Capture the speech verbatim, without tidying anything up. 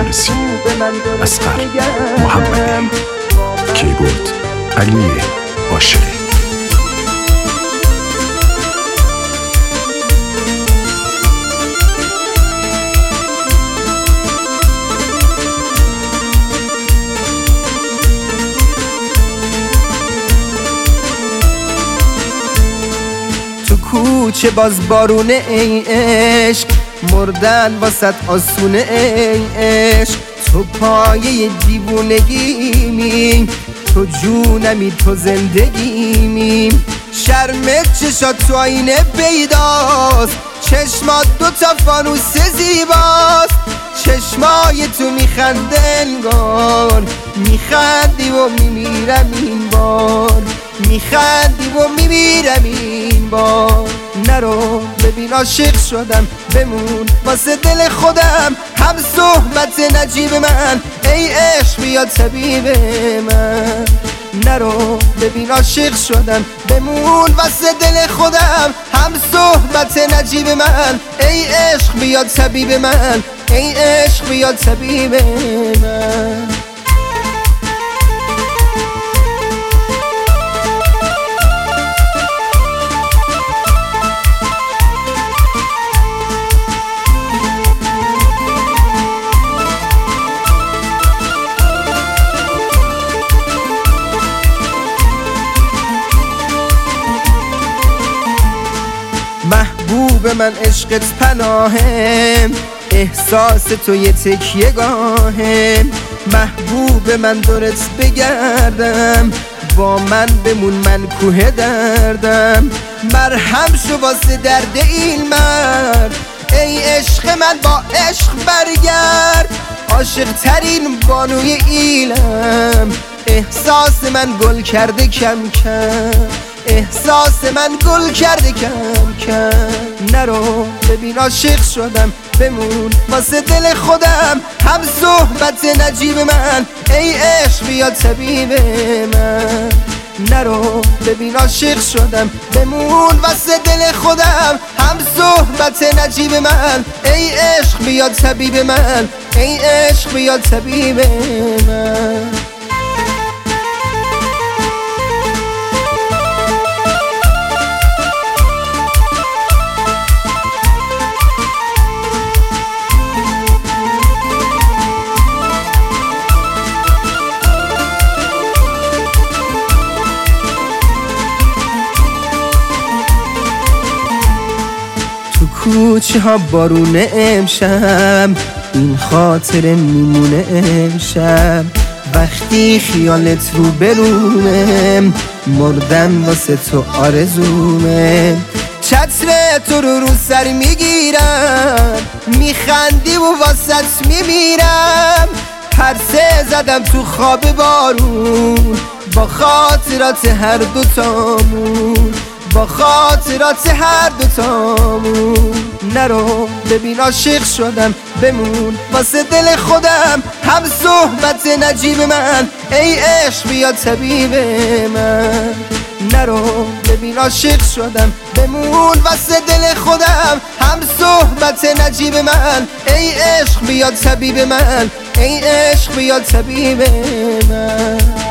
فارسی، اصغر محمدی، کیبورد علی عاشقی. تو کوچه باز بارونه ای عشق، مردن واسط آسونه ای عشق. تو پایه دیوونگیمی، تو جونمی تو زندگیمی. شرمت چشات تو آینه پیداست، چشمات دو تا فانوس زیباست. چشمای تو میخنده انگار میخندی و میمیرم این بار، میخندی و میمیرم این بار. نرو ببین عاشق شدم، بمون واسه دل خودم. هم صحبت نجیب من، ای عشق بیا طبیب من. نرو ببین عاشق شدم، بمون واسه دل خودم. هم صحبت نجیب من، ای عشق بیا طبیب من، ای عشق بیا طبیب من. محبوب من عشقت پناهم، احساس تو یه تکیه گاهم. محبوب من دورت بگردم، با من بمون من کوه دردم. مرهم شو واسه درد این مرد، ای عشق من با عشق برگرد. عاشق ترین بانوی ایلم، احساس من گل کرده کم کم، احساس من گل کرده کم کم. نرو ببین عاشق شدم، بمون واسه دل خودم. هم صحبت نجیب من، ای عشق بیا طبیب من. نرو ببین عاشق شدم، بمون واسه دل خودم. هم صحبت نجیب من، ای عشق بیا طبیب من، ای عشق بیا طبیب من. کوچه ها بارونه امشب، این خاطر میمونه امشب. وقتی خیالت رو برومه، مردن واسه تو آرزومه. چتر تو رو رو سر میگیرم، میخندی و واسط میمیرم. پرسه زدم تو خواب بارون، با خاطرات هر دوتامون، با خاطرات هر دوتامون. نرو ببین عاشق شدم، بمون واسه دل خودم. هم صحبت نجیب من، ای عشق بیا طبیب من. نرو ببین عاشق شدم، بمون واسه دل خودم. هم صحبت نجیب من، ای عشق بیا طبیب من، ای عشق بیا طبیب من.